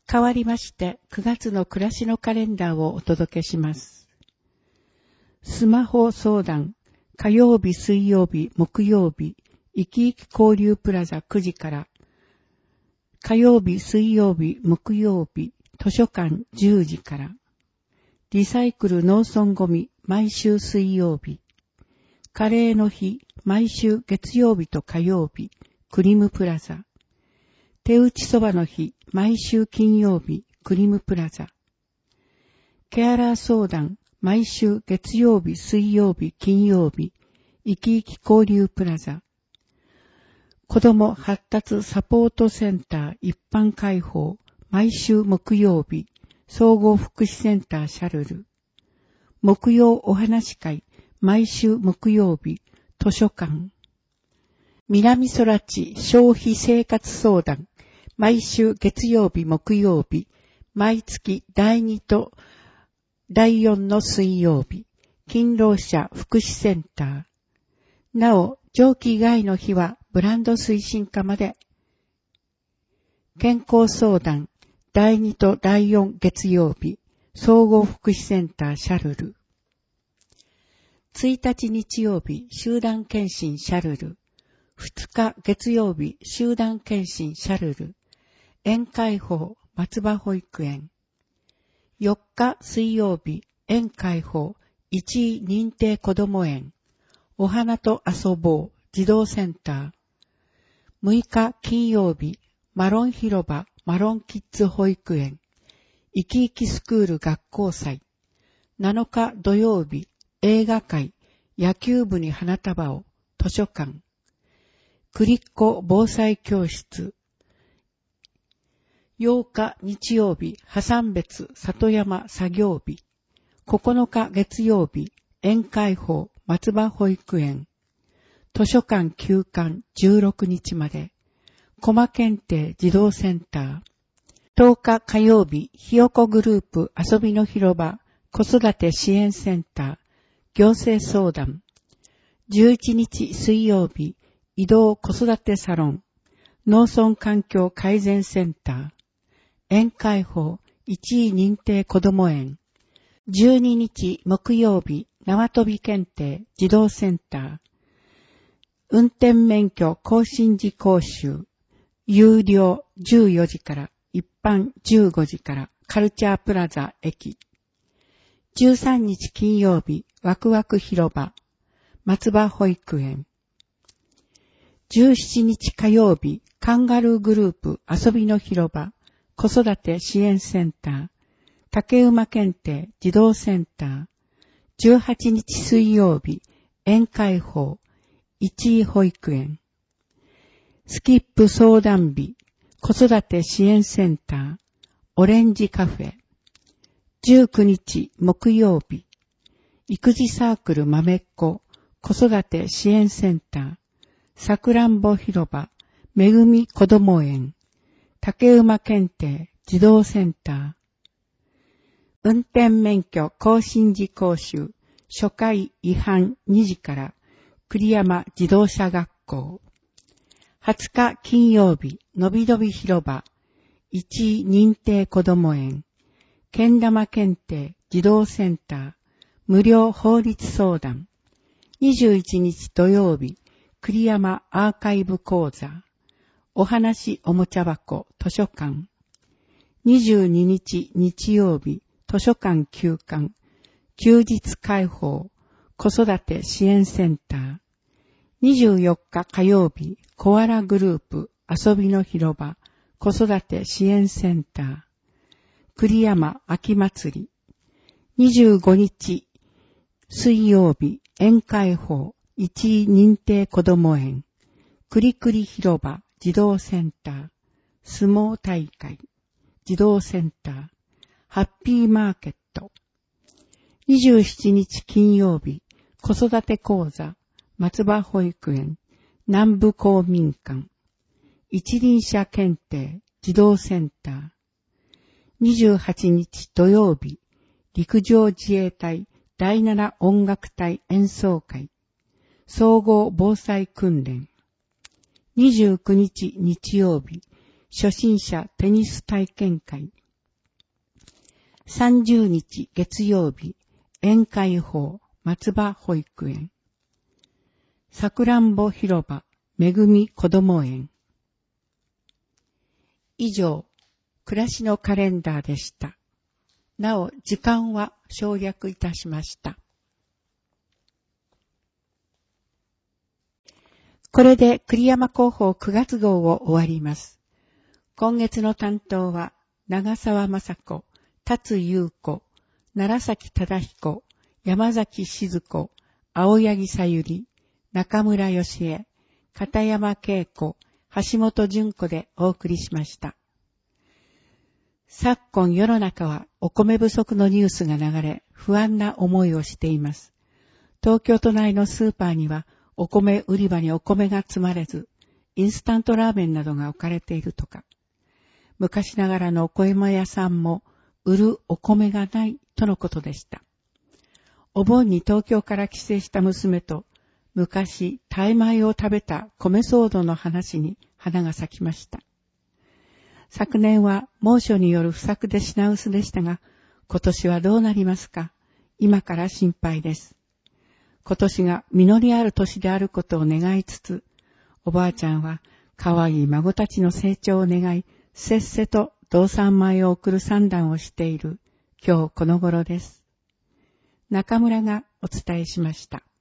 変わりまして9月の暮らしのカレンダーをお届けします。スマホ相談、火曜日、水曜日、木曜日、いきいき交流プラザ9時から、火曜日、水曜日、木曜日、図書館10時から、リサイクル農村ゴミ毎週水曜日、カレーの日毎週月曜日と火曜日、クリムプラザ、手打ちそばの日毎週金曜日、クリムプラザ、ケアラー相談毎週月曜日、水曜日、金曜日、いきいき交流プラザ、子ども発達サポートセンター一般開放毎週木曜日、総合福祉センターシャルル、木曜お話会毎週木曜日、図書館、南空地消費生活相談毎週月曜日、木曜日、毎月第2と第4の水曜日、勤労者福祉センター。なお、長期外の日はブランド推進課まで。健康相談、第2と第4月曜日、総合福祉センターシャルル。1日日曜日、集団検診シャルル。2日月曜日、集団検診シャルル。園開放、松葉保育園。4日水曜日、園開放、一位認定こども園。お花と遊ぼう、児童センター。6日金曜日、マロン広場、マロンキッズ保育園。いきいきスクール学校祭。7日土曜日、映画会、野球部に花束を、図書館。クリッコ防災教室。8日日曜日、破産別里山作業日。9日月曜日、園開放松葉保育園。図書館休館16日まで。駒検定児童センター。10日火曜日、ひよこグループ遊びの広場子育て支援センター。行政相談。11日水曜日、移動子育てサロン。農村環境改善センター。園開放一位認定こども園。12日木曜日、縄跳び検定児童センター。運転免許更新時講習。有料14時から、一般15時から、カルチャープラザ駅。13日金曜日、ワクワク広場。松葉保育園。17日火曜日、カンガルーグループ遊びの広場。子育て支援センター。竹馬検定児童センター。18日水曜日、園開放。一位保育園。スキップ相談日。子育て支援センター。オレンジカフェ。19日木曜日。育児サークル豆っ子。子育て支援センター。さくらんぼ広場。めぐみこども園。竹馬検定児童センター。運転免許更新時講習初回違反2時から栗山自動車学校。20日金曜日のびのび広場一位認定こども園。けん玉検定児童センター無料法律相談。21日土曜日栗山アーカイブ講座。お話おもちゃ箱図書館。22日日曜日図書館休館。休日開放子育て支援センター。24日火曜日コアラグループ遊びの広場子育て支援センター。栗山秋祭り。25日水曜日園開放一位認定こども園。くりくり広場児童センター。相撲大会。児童センター。ハッピーマーケット。27日金曜日。子育て講座。松葉保育園。南部公民館。一輪車検定。児童センター。28日土曜日。陸上自衛隊第7音楽隊演奏会。総合防災訓練。29日日曜日、 初心者テニス体験会。30日月曜日、宴会法松葉保育園。さくらんぼ広場めぐみこども園。以上、暮らしのカレンダーでした。なお、時間は省略いたしました。これで栗山広報9月号を終わります。今月の担当は、長澤雅子、辰優子、楢崎忠彦、山崎静子、青柳さゆり、中村義恵、片山恵子、橋本純子でお送りしました。昨今世の中はお米不足のニュースが流れ、不安な思いをしています。東京都内のスーパーにはお米売り場にお米が積まれず、インスタントラーメンなどが置かれているとか、昔ながらのお米屋さんも売るお米がないとのことでした。お盆に東京から帰省した娘と、昔タイ米を食べた米騒動の話に花が咲きました。昨年は猛暑による不作で品薄でしたが、今年はどうなりますか？今から心配です。今年が実りある年であることを願いつつ、おばあちゃんは可愛い孫たちの成長を願い、せっせと道産米を送る算段をしている今日この頃です。中村がお伝えしました。